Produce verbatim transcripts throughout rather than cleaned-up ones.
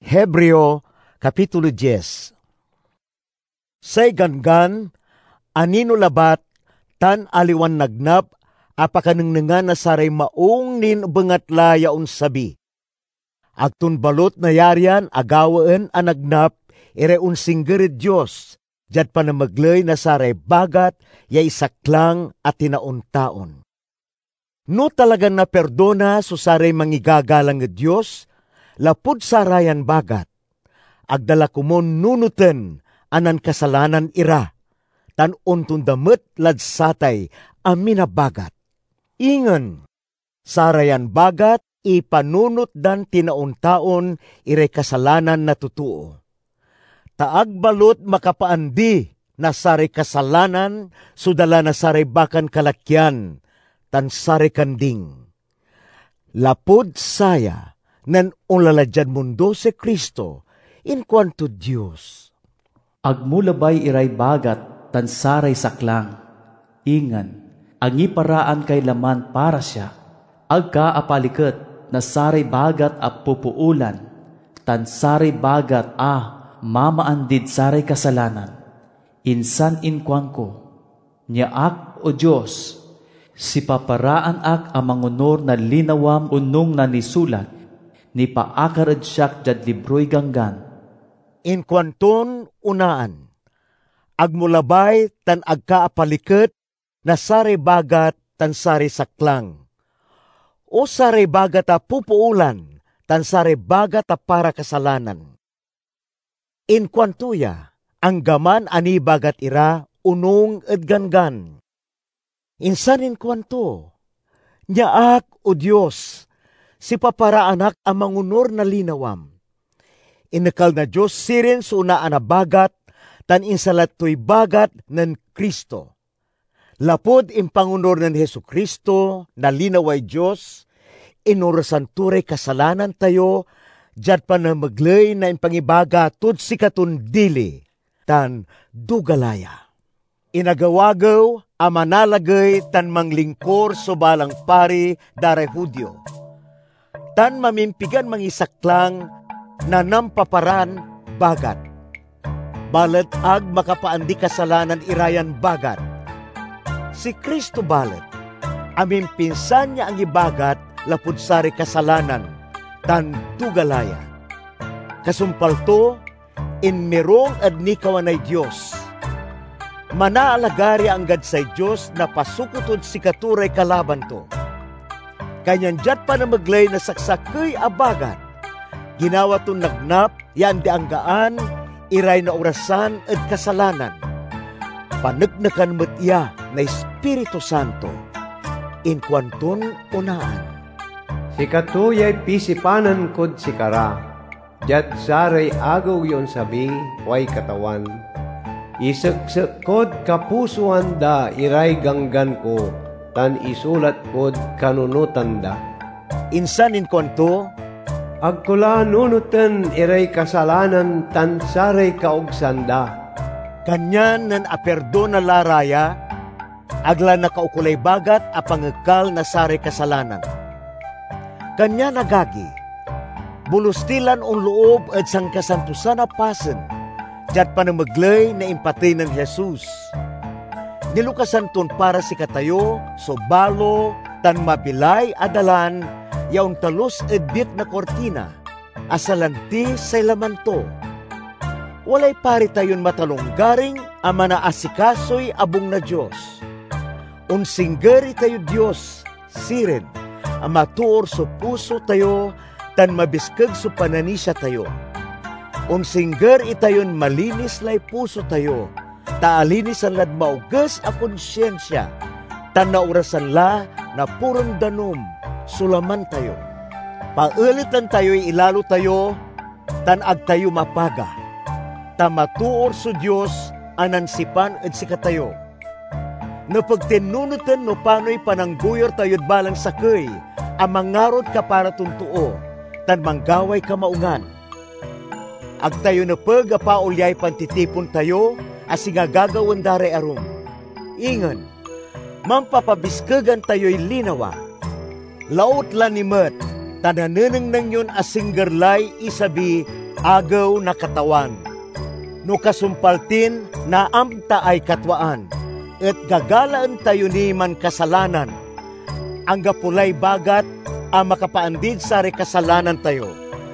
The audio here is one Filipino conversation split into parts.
Hebreo, Kapitulo ten. Say gangan, anino labat, tan aliwan nagnap, apakanengnengan na saray maong nin bengatla yaon sabi. Agtun balot na yarian agawaan anagnap, ire unsinggerid Diyos, jad panamaglay na saray bagat, ya isaklang at tinaon-taon. No talagang naperdona so saray mangigagalang ng Diyos, lapud sarayan bagat, agdala kumon nunuten anan kasalanan ira, tan untun damet ladsatay amina bagat. Ingan, sarayan bagat ipanunot dan tinaon-taon ire kasalanan na tutuo. Taag balot makapaandi na saray kasalanan sudala na saray bakan kalakyan, tan saray kanding. Lapud saya, nan ulalajad mundo si Kristo, in kwanto Diyos. Agmulabay iray bagat, tan saray saklang. Ingan, ang iparaan kay laman para siya. Agka apaliket, na saray bagat a pupuulan, tan saray bagat a mamaandid saray kasalanan. Insan inkwang ko, niya ak o Diyos, si paparaan ak amangunor na linawam unong na nisulat, ni paakarad siyak jad libroy ganggan. In kwanton unaan, agmulabay tan agkaapaliket na saray bagat tan saray saklang. O saray bagat a pupuulan tan saray bagat a para kasalanan. In kwantuya, ang gaman ani bagat ira unong edganggan. Insan in kwanto, niyaak o Diyos, si paparaanak ang mangunor na linawam. Inakal na Diyos sirin so unaan na bagat, tan insalat to'y bagat ng Kristo. Lapod impangunor ng Hesu Kristo na linaway Diyos, inurasan turay kasalanan tayo, jad pa na maglay na impangibaga tud si katundili, tan dugalaya. Inagawagaw, amanalagay tan manglingkor so balang pari daray Hudyo. Tan mamimpigan mangisaklang na nampaparan bagat. Balet ag makapaandi kasalanan irayan bagat. Si Kristo balet, aming pinsan niya ang ibagat lapud sari kasalanan, tan dugalaya. Kasumpalto, in merong adni kawanay Diyos. Manaalagari ang gadsay Diyos na pasukutod si katuray kalaban to. Kanyan jat pa na maglay na saksakay abagat. Ginawa to nagnap, yan di anggaan, iray na orasan at kasalanan. Panagnakan mo't iya na Espiritu Santo, in kwanton unaan. Si katuyay pisipanan kod si kara, jat saray agaw yon sabi, way katawan. Iseksek kod kapusuan da iray ganggan ko, tan isulat kod kanunutan da. Insan in kwanto, agkula nunutan iray kasalanan tan saray kaugsanda. kanyan nan aperdo na laraya, agla na kaukulay bagat a pangekal na saray kasalanan. Kanya nagagi, bulustilan on loob at sang kasantusan na pasen, jat panamaglay na impatay ng Jesus. Nilukasan ton para si katayo, so balo, tan mabilay adalan, yaong talos edbit na kortina, asalanti sa lamanto. Walay pari tayon matalonggaring, ama na asikasoy abong na Diyos. Unsinggeri tayo Diyos, siren, ang matuor so puso tayo, tan mabiskag so pananisya tayo. Unsingger itayon malinis lay puso tayo, taalinis ang lad maugas a konsyensya, tan naurasan la na purong danom, sulaman tayo. Paulitan tayo'y ilalo tayo, tan ag tayo mapaga. Tamatuor so Diyos, anansipan at sikatayo. Napagtinunutan no pano'y panangguyor tayo't balang sakay, amangarod ka para tuntuo, tan manggaway ka maungan. Ag tayo na pag apaulyay pantitipon tayo, asiga gagawan dare arum. Ingan, mampapabiskagan tayo'y linawa. Laot la ni Met, Tananeneng yun asinggerlay isabi agaw na katawan. No kasumpaltin na amta ay katwaan, at gagalaan tayo ni man kasalanan. Ang gapulay bagat ang makapaandid sa kasalanan tayo.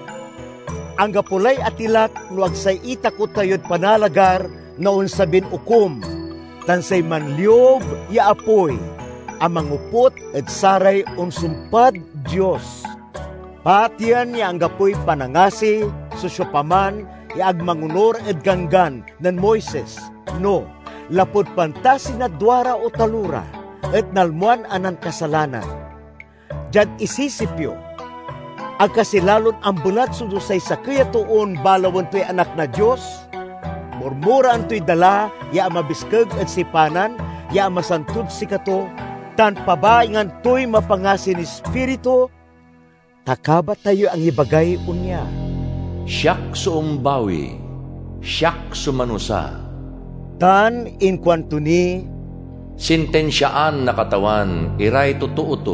Ang gapulay atilak no agsay itakot tayo't panalagar noon sabin ukom, tansay manliob ya apoy, ang mangupot at saray unsumpad Diyos. Patian ya ang gapoy panangasi, susyopaman, ya agmangunor at ganggan nan Moises, no, lapod pantasi na dwara o talura, at nalmuan anan kasalanan. Diyan isisipyo, ang kasilalon ang bulat sudusay sa kaya tuon balawan to'y anak na Diyos, murmuraan to'y dala, ya mabiskag at sipanan, ya masantod si kato, tan pabaingan to'y mapangasi ni Espiritu, takaba tayo ang ibagay unya. Siyak suumbawi, siyak sumanusa. Tan in kwanto ni, Sintensyaan na katawan, iray totoo to.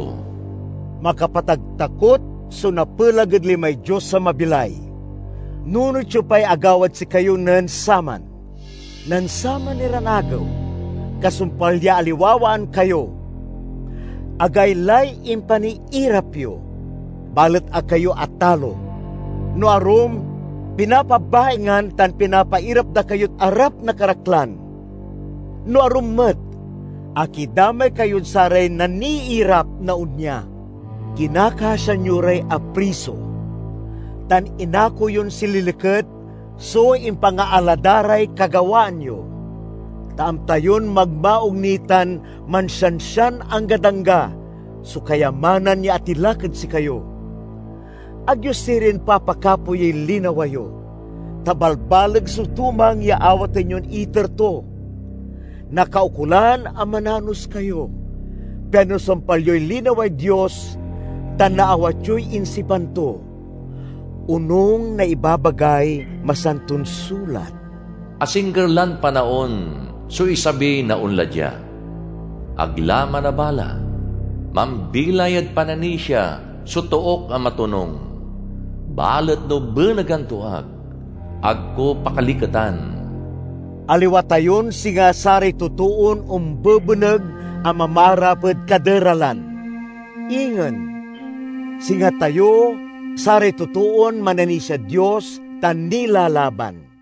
makapatagtakot so napulagad limay Diyos sa mabilay. Nunod siyo pa'y agawad si kayo nan saman. Nan saman ni ranagaw, kasumpalya aliwawaan kayo. Agaylay impani irapyo, balat a kayo atalo. No arum, pinapabaingan tan pinapairap da kayo't arap na karaklan. No arum met, akidamay kayo't saray na niirap na unya. Kinakasya nyo ray apriso. Tan inako yun sililikat, so impangaaladaray kagawaan nyo. Taamtayon magmaugnitan mansyansyan ang gadangga, so kayamanan niya atilakad si kayo. Agyos sirin papakapoy linawayo, tabalbalag sutumang yaawatan yun iter to. Nakaukulan ang mananos kayo, pero sampalyo'y linaway Diyos, tan naawat yo'y insipan to. Unong na ibabagay masantun sulat. Asinggerlan panaon, so isabi na unladya. Aglama na bala, mambilayad pananisya, so tuok ang matunong. Balat no benagan tuag, agko pakalikatan. Aliwatayon singa sari tutuon umbebeneg ang mamarapad kaderalan. Ingan, singa tayo sari tutuon manani sa Diyos tan nilalaban.